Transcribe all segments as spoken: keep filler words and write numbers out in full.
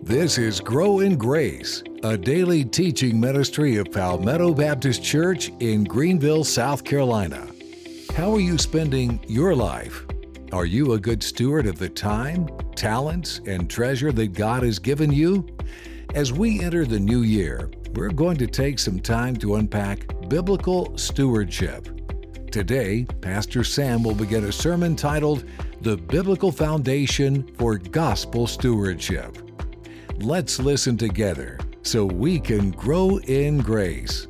This is Grow in Grace, a daily teaching ministry of Palmetto Baptist Church in Greenville, South Carolina. How are you spending your life? Are you a good steward of the time, talents, and treasure that God has given you? As we enter the new year, we're going to take some time to unpack biblical stewardship. Today, Pastor Sam will begin a sermon titled, The Biblical Foundation for Gospel Stewardship. Let's listen together so we can grow in grace.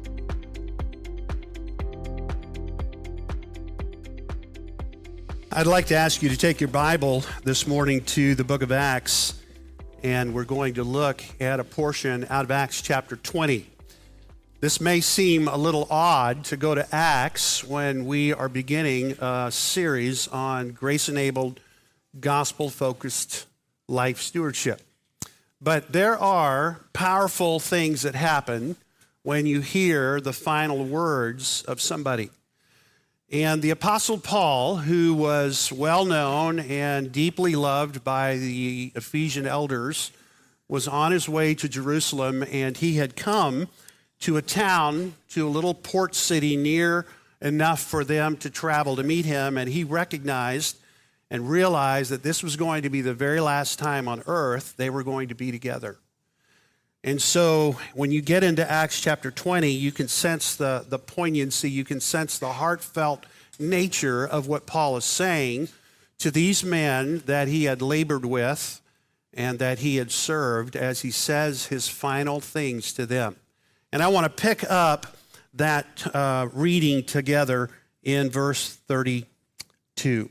I'd like to ask you to take your Bible this morning to the book of Acts, and we're going to look at a portion out of Acts chapter twenty. This may seem a little odd to go to Acts when we are beginning a series on grace-enabled, gospel-focused life stewardship. But there are powerful things that happen when you hear the final words of somebody. And the Apostle Paul, who was well-known and deeply loved by the Ephesian elders, was on his way to Jerusalem, and he had come to a town, to a little port city near enough for them to travel to meet him, and he recognized and realized that this was going to be the very last time on earth they were going to be together. And so when you get into Acts chapter twenty, you can sense the, the poignancy, you can sense the heartfelt nature of what Paul is saying to these men that he had labored with and that he had served as he says his final things to them. And I want to pick up that uh, reading together in verse thirty-two.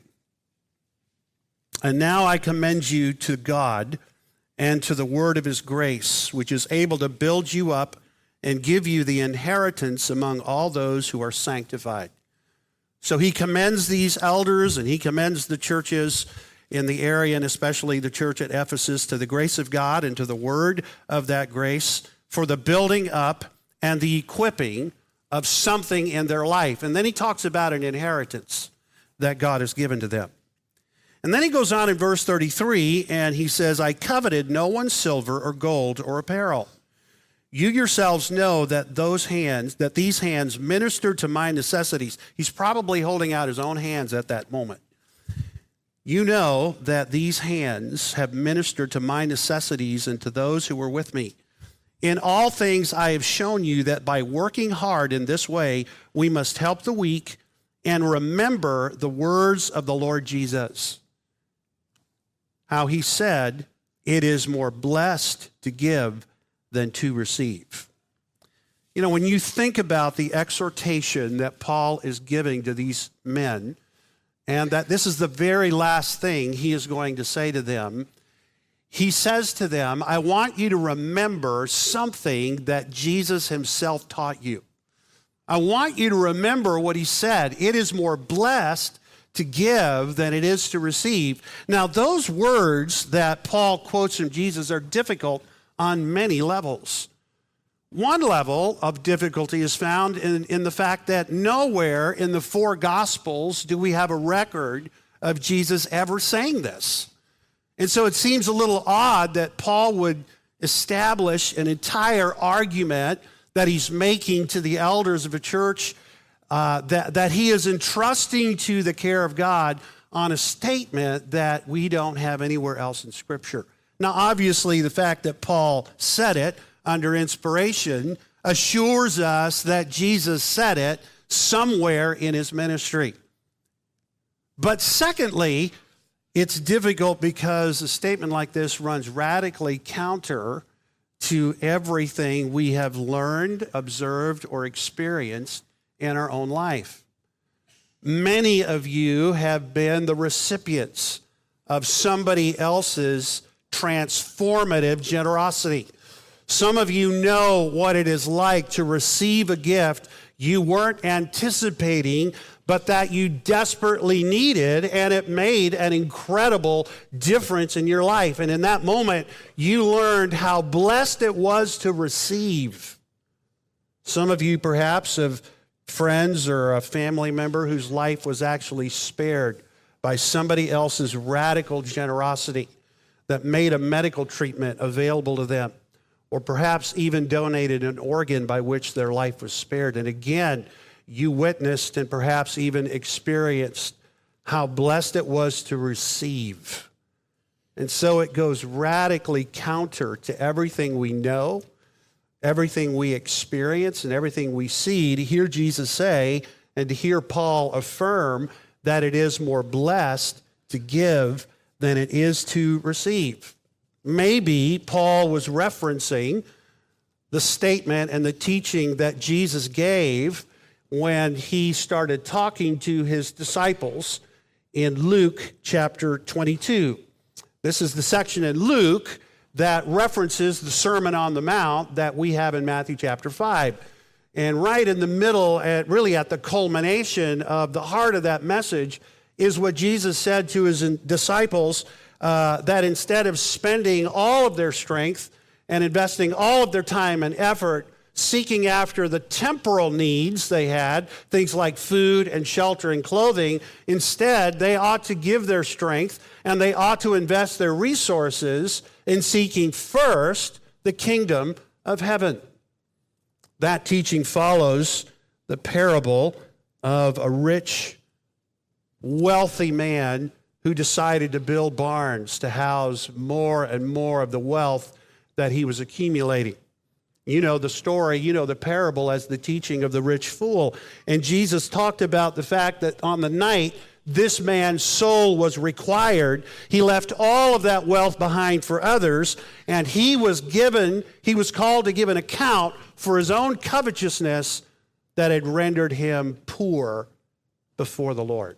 And now I commend you to God and to the word of his grace, which is able to build you up and give you the inheritance among all those who are sanctified. So he commends these elders and he commends the churches in the area, and especially the church at Ephesus, to the grace of God and to the word of that grace for the building up and the equipping of something in their life. And then he talks about an inheritance that God has given to them. And then he goes on in verse thirty-three, and he says, I coveted no one's silver or gold or apparel. You yourselves know that those hands, that these hands ministered to my necessities. He's probably holding out his own hands at that moment. You know that these hands have ministered to my necessities and to those who were with me. In all things I have shown you that by working hard in this way, we must help the weak and remember the words of the Lord Jesus. How he said, it is more blessed to give than to receive. You know, when you think about the exhortation that Paul is giving to these men, and that this is the very last thing he is going to say to them, he says to them, I want you to remember something that Jesus himself taught you. I want you to remember what he said. It is more blessed to give than it is to receive. Now, those words that Paul quotes from Jesus are difficult on many levels. One level of difficulty is found in, in the fact that nowhere in the four Gospels do we have a record of Jesus ever saying this. And so it seems a little odd that Paul would establish an entire argument that he's making to the elders of a church uh, that, that he is entrusting to the care of God on a statement that we don't have anywhere else in Scripture. Now, obviously, the fact that Paul said it under inspiration assures us that Jesus said it somewhere in his ministry. But secondly, it's difficult because a statement like this runs radically counter to everything we have learned, observed, or experienced in our own life. Many of you have been the recipients of somebody else's transformative generosity. Some of you know what it is like to receive a gift you weren't anticipating, but that you desperately needed, and it made an incredible difference in your life. And in that moment, you learned how blessed it was to receive. Some of you perhaps have friends or a family member whose life was actually spared by somebody else's radical generosity. that made a medical treatment available to them, or perhaps even donated an organ by which their life was spared. And again, you witnessed and perhaps even experienced how blessed it was to receive. And so it goes radically counter to everything we know, everything we experience, and everything we see to hear Jesus say and to hear Paul affirm that it is more blessed to give than it is to receive. Maybe Paul was referencing the statement and the teaching that Jesus gave when he started talking to his disciples in Luke chapter twenty-two. This is the section in Luke that references the Sermon on the Mount that we have in Matthew chapter five. And right in the middle, at really at the culmination of the heart of that message, is what Jesus said to his disciples, uh, that instead of spending all of their strength and investing all of their time and effort seeking after the temporal needs they had, things like food and shelter and clothing, instead they ought to give their strength and they ought to invest their resources in seeking first the kingdom of heaven. That teaching follows the parable of a rich, wealthy man who decided to build barns to house more and more of the wealth that he was accumulating. You know the story, you know the parable as the teaching of the rich fool. And Jesus talked about the fact that on the night this man's soul was required, he left all of that wealth behind for others, and he was given, he was called to give an account for his own covetousness that had rendered him poor before the Lord.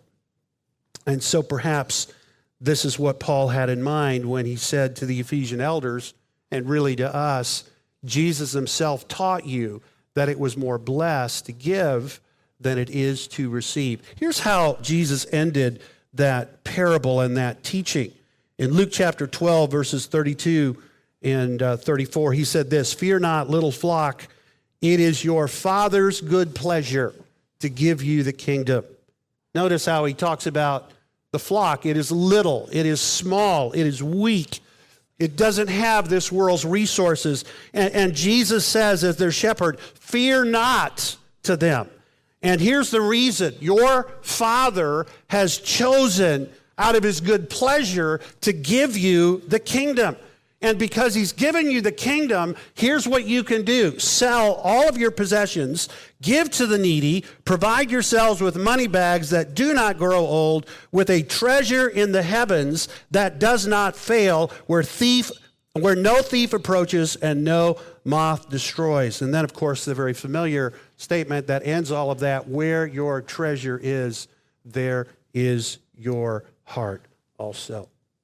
And so perhaps this is what Paul had in mind when he said to the Ephesian elders, and really to us, Jesus himself taught you that it was more blessed to give than it is to receive. Here's how Jesus ended that parable and that teaching. In Luke chapter twelve, verses thirty-two and uh, thirty-four, he said this, "Fear not, little flock, it is your Father's good pleasure to give you the kingdom." Notice how he talks about the flock. It is little, it is small, it is weak. It doesn't have this world's resources. And, and Jesus says as their shepherd, fear not to them. And here's the reason. Your Father has chosen out of his good pleasure to give you the kingdom. And because he's given you the kingdom, here's what you can do. Sell all of your possessions, give to the needy, provide yourselves with money bags that do not grow old, with a treasure in the heavens that does not fail, where thief, where no thief approaches and no moth destroys. And then, of course, the very familiar statement that ends all of that, where your treasure is, there is your heart also.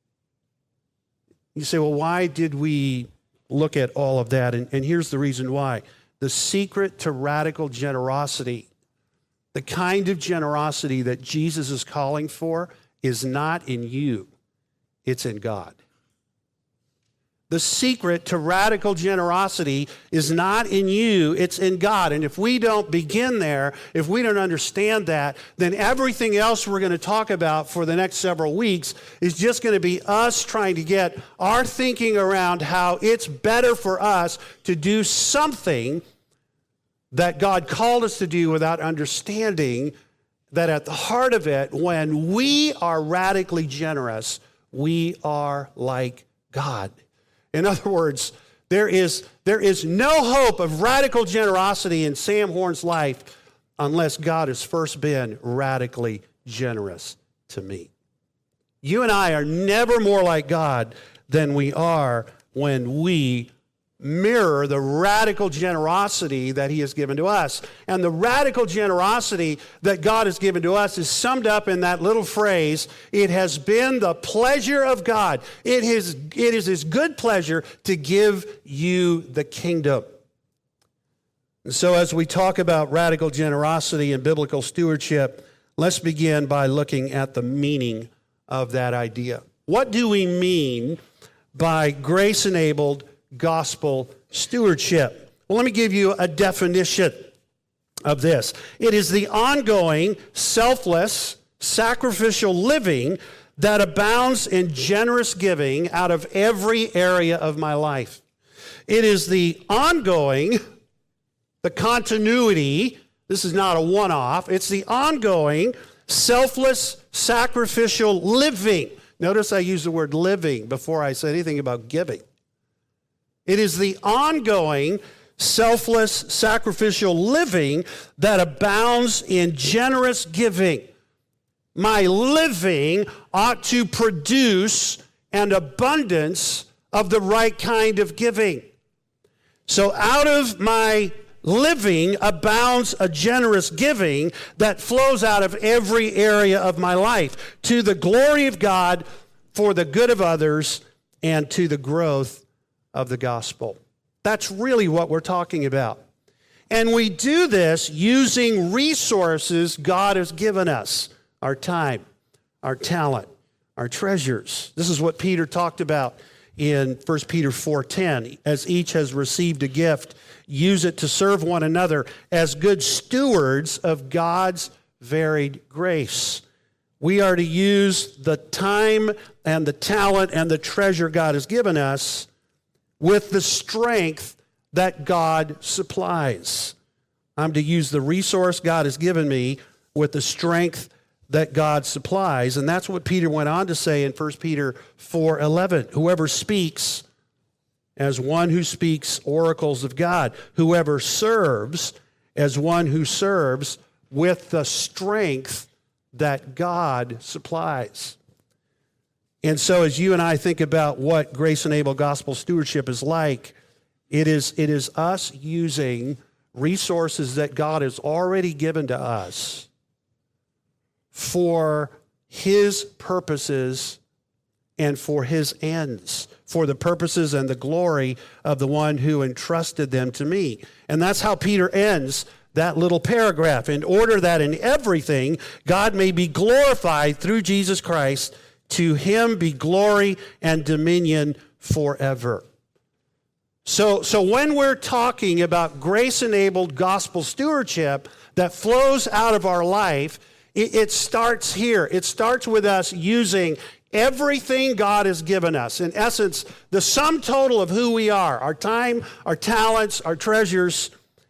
You say, well, why did we look at all of that? And, and here's the reason why. The secret to radical generosity, the kind of generosity that Jesus is calling for, is not in you, it's in God. The secret to radical generosity is not in you, it's in God. And if we don't begin there, if we don't understand that, then everything else we're going to talk about for the next several weeks is just going to be us trying to get our thinking around how it's better for us to do something that God called us to do without understanding that at the heart of it, when we are radically generous, we are like God. In other words, there is, there is no hope of radical generosity in Sam Horn's life unless God has first been radically generous to me. You and I are never more like God than we are when we mirror the radical generosity that he has given to us. And the radical generosity that God has given to us is summed up in that little phrase, it has been the pleasure of God. It is, it is his good pleasure to give you the kingdom. And so as we talk about radical generosity and biblical stewardship, let's begin by looking at the meaning of that idea. What do we mean by grace-enabled gospel stewardship? Well, let me give you a definition of this. It is the ongoing, selfless, sacrificial living that abounds in generous giving out of every area of my life. It is the ongoing, the continuity, this is not a one-off, it's the ongoing, selfless, sacrificial living. Notice I use the word living before I say anything about giving. It is the ongoing, selfless, sacrificial living that abounds in generous giving. My living ought to produce an abundance of the right kind of giving. So out of my living abounds a generous giving that flows out of every area of my life to the glory of God, for the good of others, and to the growth of the gospel. That's really what we're talking about. And we do this using resources God has given us. Our time, our talent, our treasures. This is what Peter talked about in First Peter four ten. As each has received a gift, use it to serve one another as good stewards of God's varied grace. We are to use the time and the talent and the treasure God has given us with the strength that God supplies. I'm to use the resource God has given me with the strength that God supplies. And that's what Peter went on to say in First Peter four eleven. Whoever speaks as one who speaks oracles of God. Whoever serves as one who serves with the strength that God supplies. And so as you and I think about what grace-enabled gospel stewardship is like, it is, it is us using resources that God has already given to us for his purposes and for his ends, for the purposes and the glory of the one who entrusted them to me. And that's how Peter ends that little paragraph. In order that in everything God may be glorified through Jesus Christ, to him be glory and dominion forever. So, so when we're talking about grace-enabled gospel stewardship that flows out of our life, it, it starts here. It starts with us using everything God has given us. In essence, the sum total of who we are, our time, our talents, our treasures,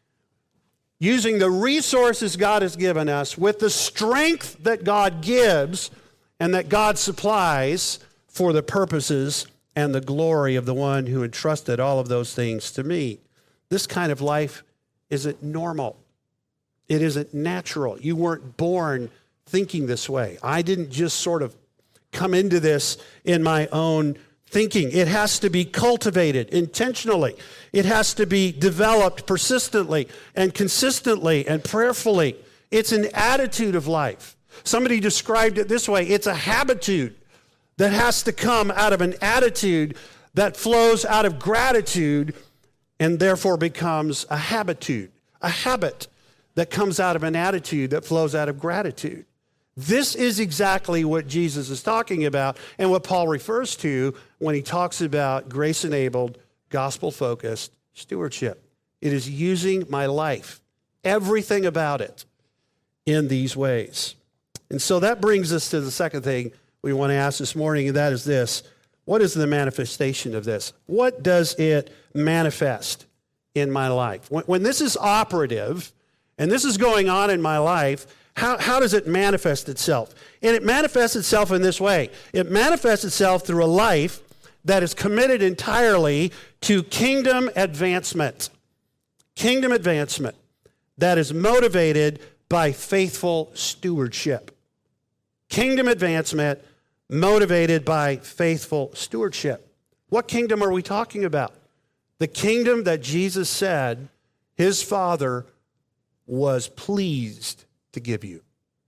using the resources God has given us with the strength that God gives and that God supplies for the purposes and the glory of the one who entrusted all of those things to me. This kind of life isn't normal. It isn't natural. You weren't born thinking this way. I didn't just sort of come into this in my own thinking. It has to be cultivated intentionally. It has to be developed persistently and consistently and prayerfully. It's an attitude of life. Somebody described it this way: it's a habitude that has to come out of an attitude that flows out of gratitude and therefore becomes a habitude, a habit that comes out of an attitude that flows out of gratitude. This is exactly what Jesus is talking about and what Paul refers to when he talks about grace-enabled, gospel-focused stewardship. It is using my life, everything about it, in these ways. And so that brings us to the second thing we want to ask this morning, and that is this: what is the manifestation of this? What does it manifest in my life? When, when this is operative, and this is going on in my life, how, how does it manifest itself? And it manifests itself in this way. It manifests itself through a life that is committed entirely to kingdom advancement. Kingdom advancement that is motivated by faithful stewardship. Kingdom advancement motivated by faithful stewardship. What kingdom are we talking about? The kingdom that Jesus said his Father was pleased to give you.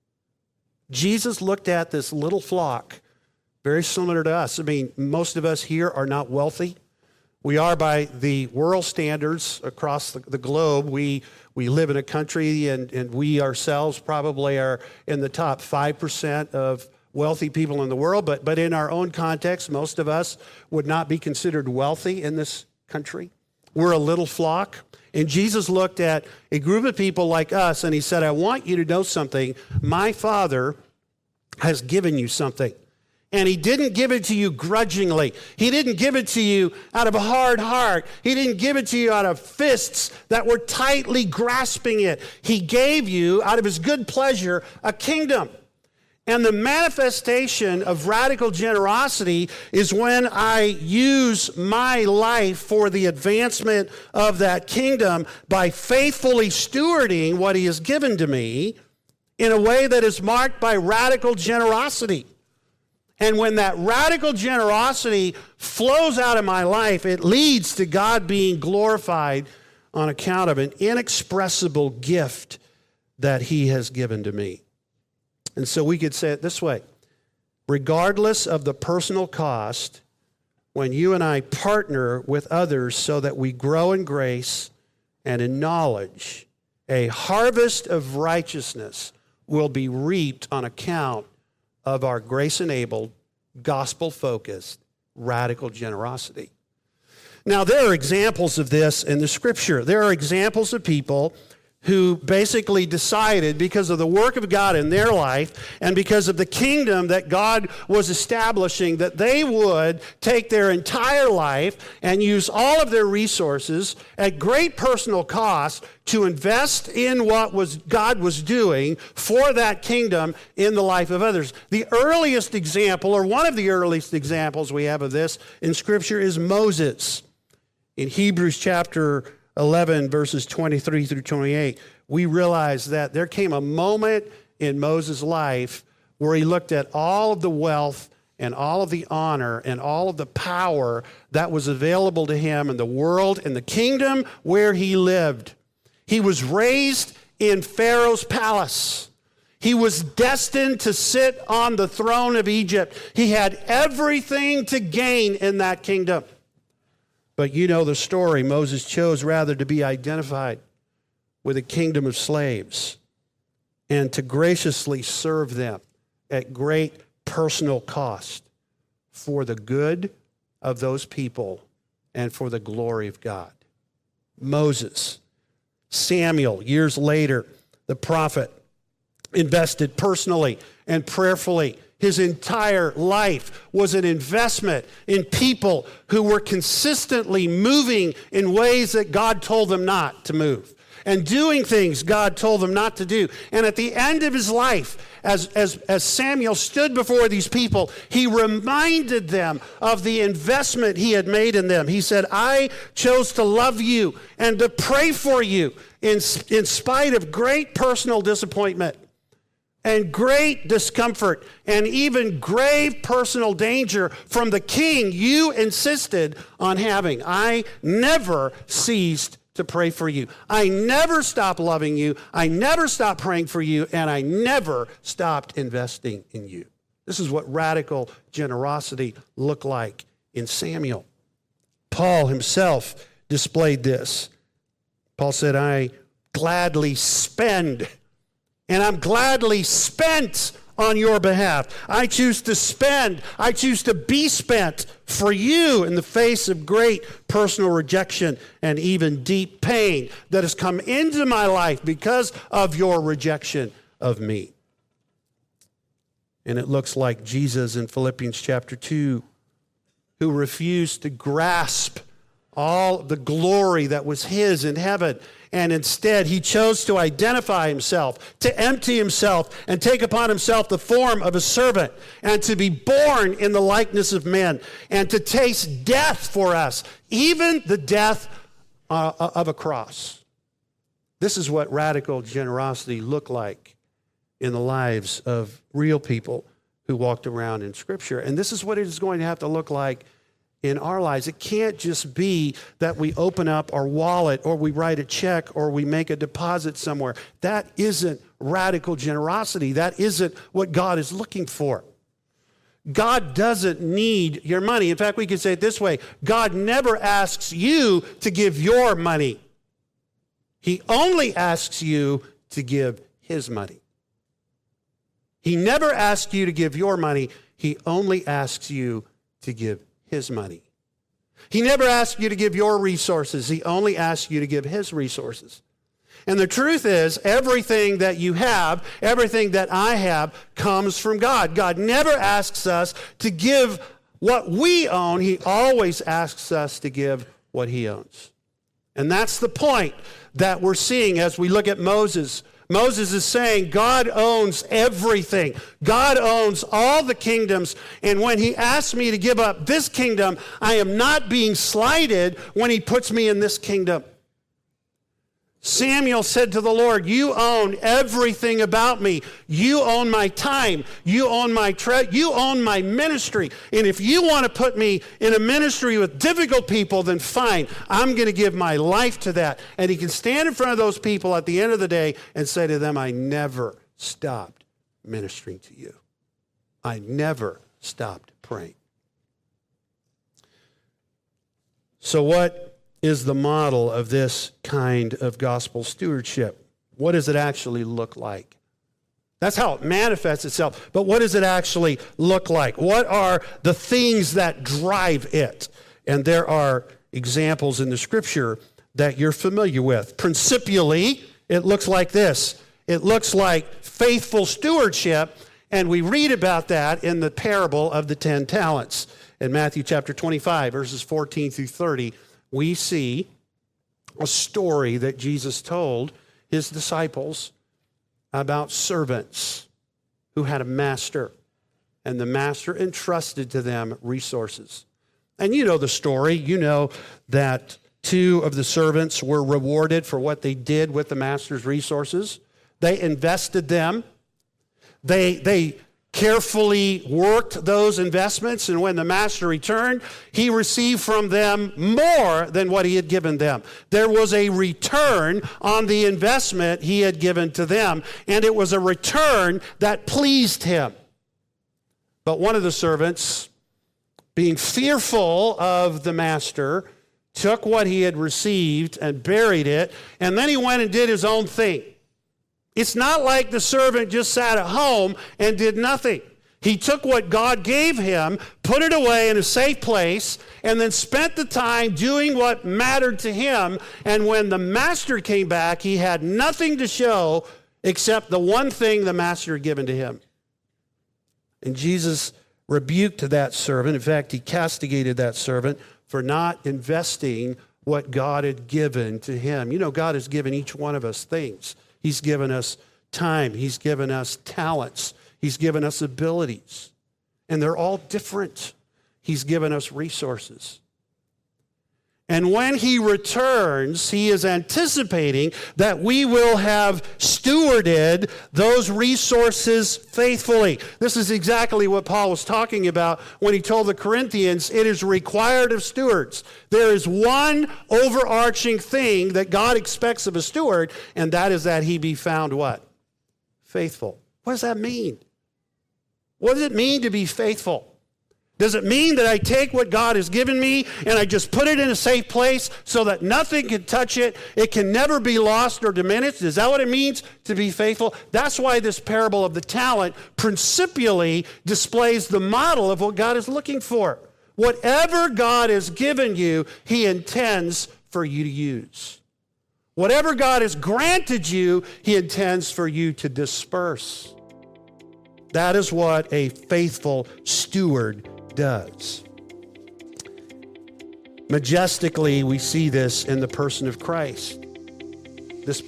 Jesus looked at this little flock, very similar to us. I mean, most of us here are not wealthy. We are, by the world standards across the, the globe, we we live in a country, and, and we ourselves probably are in the top five percent of wealthy people in the world, but, but in our own context, most of us would not be considered wealthy in this country. We're a little flock. And Jesus looked at a group of people like us, and he said, I want you to know something. My Father has given you something. And he didn't give it to you grudgingly. He didn't give it to you out of a hard heart. He didn't give it to you out of fists that were tightly grasping it. He gave you, out of his good pleasure, a kingdom. And the manifestation of radical generosity is when I use my life for the advancement of that kingdom by faithfully stewarding what he has given to me in a way that is marked by radical generosity. And when that radical generosity flows out of my life, it leads to God being glorified on account of an inexpressible gift that he has given to me. And so we could say it this way: regardless of the personal cost, when you and I partner with others so that we grow in grace and in knowledge, a harvest of righteousness will be reaped on account of our grace-enabled, gospel-focused, radical generosity. Now, there are examples of this in the Scripture. There are examples of people who basically decided, because of the work of God in their life and because of the kingdom that God was establishing, that they would take their entire life and use all of their resources at great personal cost to invest in what was God was doing for that kingdom in the life of others. The earliest example, or one of the earliest examples we have of this in Scripture, is Moses. In Hebrews chapter eleven, verses twenty-three through twenty-eight, we realize that there came a moment in Moses' life where he looked at all of the wealth and all of the honor and all of the power that was available to him in the world and the kingdom where he lived. He was raised in Pharaoh's palace. He was destined to sit on the throne of Egypt. He had everything to gain in that kingdom. But you know the story. Moses chose rather to be identified with a kingdom of slaves and to graciously serve them at great personal cost for the good of those people and for the glory of God. Moses. Samuel, years later, the prophet, invested personally and prayerfully. His entire life was an investment in people who were consistently moving in ways that God told them not to move and doing things God told them not to do. And at the end of his life, as, as, as Samuel stood before these people, he reminded them of the investment he had made in them. He said, I chose to love you and to pray for you in, in spite of great personal disappointment and great discomfort, and even grave personal danger from the king you insisted on having. I never ceased to pray for you. I never stopped loving you. I never stopped praying for you, and I never stopped investing in you. This is what radical generosity looked like in Samuel. Paul himself displayed this. Paul said, I gladly spend And I'm gladly spent on your behalf. I choose to spend. I choose to be spent for you in the face of great personal rejection and even deep pain that has come into my life because of your rejection of me. And it looks like Jesus in Philippians chapter two, who refused to grasp all the glory that was his in heaven. And instead, he chose to identify himself, to empty himself, and take upon himself the form of a servant, and to be born in the likeness of men, and to taste death for us, even the death uh, of a cross. This is what radical generosity looked like in the lives of real people who walked around in Scripture. And this is what it is going to have to look like in our lives. It can't just be that we open up our wallet or we write a check or we make a deposit somewhere. That isn't radical generosity. That isn't what God is looking for. God doesn't need your money. In fact, we could say it this way: God never asks you to give your money. He only asks you to give his money. He never asks you to give your money. He only asks you to give his money. He never asks you to give your resources. He only asks you to give his resources. And the truth is, everything that you have, everything that I have, comes from God. God never asks us to give what we own. He always asks us to give what he owns. And that's the point that we're seeing as we look at Moses. Moses is saying God owns everything. God owns all the kingdoms. And when he asks me to give up this kingdom, I am not being slighted when he puts me in this kingdom. Samuel said to the Lord, you own everything about me. You own my time. You own my tre- you own my ministry. And if you want to put me in a ministry with difficult people, then fine. I'm going to give my life to that. And he can stand in front of those people at the end of the day and say to them, I never stopped ministering to you. I never stopped praying. So what is the model of this kind of gospel stewardship? What does it actually look like? That's how it manifests itself. But what does it actually look like? What are the things that drive it? And there are examples in the scripture that you're familiar with. Principially, it looks like this. It looks like faithful stewardship, and we read about that in the parable of the ten talents. In Matthew chapter twenty-five, verses fourteen through thirty, we see a story that Jesus told his disciples about servants who had a master, and the master entrusted to them resources. And you know the story. You know that two of the servants were rewarded for what they did with the master's resources. They invested them. They, they carefully worked those investments, and when the master returned, he received from them more than what he had given them. There was a return on the investment he had given to them, and it was a return that pleased him. But one of the servants, being fearful of the master, took what he had received and buried it, and then he went and did his own thing. It's not like the servant just sat at home and did nothing. He took what God gave him, put it away in a safe place, and then spent the time doing what mattered to him. And when the master came back, he had nothing to show except the one thing the master had given to him. And Jesus rebuked that servant. In fact, he castigated that servant for not investing what God had given to him. You know, God has given each one of us things. He's given us time. He's given us talents. He's given us abilities. And they're all different. He's given us resources. And when he returns, he is anticipating that we will have stewarded those resources faithfully. This is exactly what Paul was talking about when he told the Corinthians, it is required of stewards. There is one overarching thing that God expects of a steward, and that is that he be found what? Faithful. What does that mean? What does it mean to be faithful? Does it mean that I take what God has given me and I just put it in a safe place so that nothing can touch it? It can never be lost or diminished? Is that what it means to be faithful? That's why this parable of the talent principially displays the model of what God is looking for. Whatever God has given you, he intends for you to use. Whatever God has granted you, he intends for you to disperse. That is what a faithful steward does. Majestically, we see this in the person of Christ. This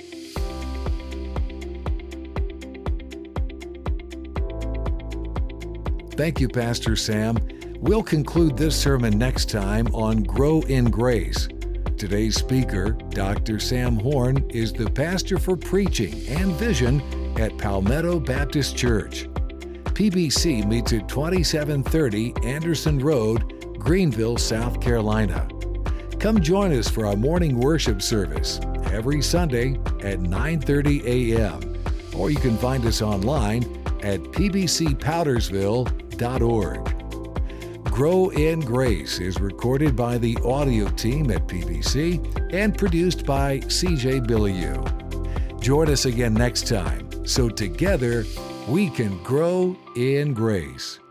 Thank you, Pastor Sam. We'll conclude this sermon next time on Grow in Grace. Today's speaker, Doctor Sam Horn, is the pastor for preaching and vision at Palmetto Baptist Church. P B C meets at twenty-seven thirty Anderson Road, Greenville, South Carolina. Come join us for our morning worship service every Sunday at nine thirty a.m. Or you can find us online at p b c powdersville dot org. Grow in Grace is recorded by the audio team at P B C and produced by C J Bilyeu. Join us again next time, so together we can grow in grace.